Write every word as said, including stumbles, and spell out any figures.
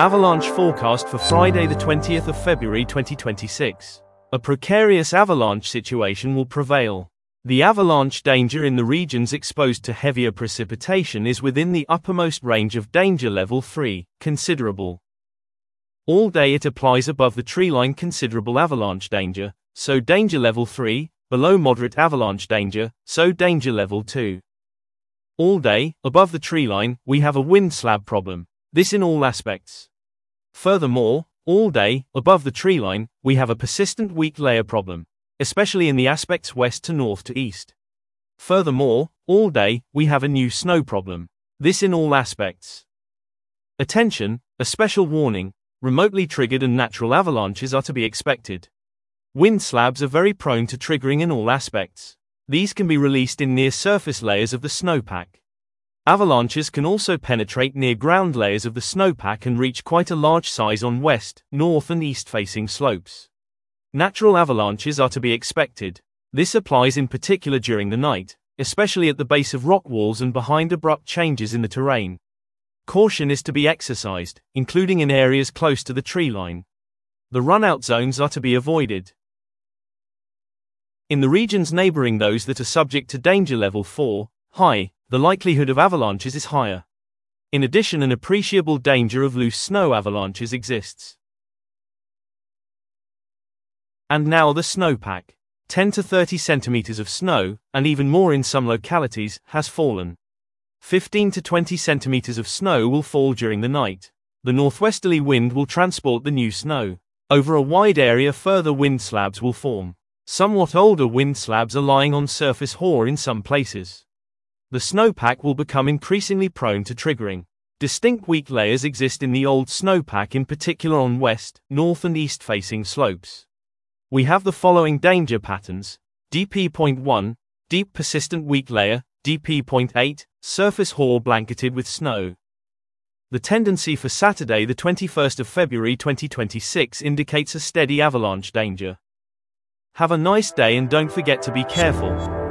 Avalanche forecast for Friday the twentieth of February twenty twenty-six. A precarious avalanche situation will prevail. The avalanche danger in the regions exposed to heavier precipitation is within the uppermost range of danger level three, considerable. All day it applies above the treeline considerable avalanche danger, so danger level three, below moderate avalanche danger, so danger level two. All day, above the treeline, we have a wind slab problem, this in all aspects. Furthermore, all day, above the treeline, we have a persistent weak layer problem, especially in the aspects west to north to east. Furthermore, all day, we have a new snow problem, this in all aspects. Attention, a special warning, remotely triggered and natural avalanches are to be expected. Wind slabs are very prone to triggering in all aspects. These can be released in near-surface layers of the snowpack. Avalanches can also penetrate near-ground layers of the snowpack and reach quite a large size on west, north and east-facing slopes. Natural avalanches are to be expected. This applies in particular during the night, especially at the base of rock walls and behind abrupt changes in the terrain. Caution is to be exercised, including in areas close to the treeline. The run-out zones are to be avoided. In the regions neighboring those that are subject to danger level four, high, the likelihood of avalanches is higher. In addition, an appreciable danger of loose snow avalanches exists. And now the snowpack. ten to thirty centimeters of snow, and even more in some localities, has fallen. fifteen to twenty centimeters of snow will fall during the night. The northwesterly wind will transport the new snow. Over a wide area further wind slabs will form. Somewhat older wind slabs are lying on surface hoar in some places. The snowpack will become increasingly prone to triggering. Distinct weak layers exist in the old snowpack, in particular on west, north and east facing slopes. We have the following danger patterns: D P point one, deep persistent weak layer, D P point eight, surface hoar blanketed with snow. The tendency for Saturday the twenty-first of February twenty twenty-six indicates a steady avalanche danger. Have a nice day and don't forget to be careful.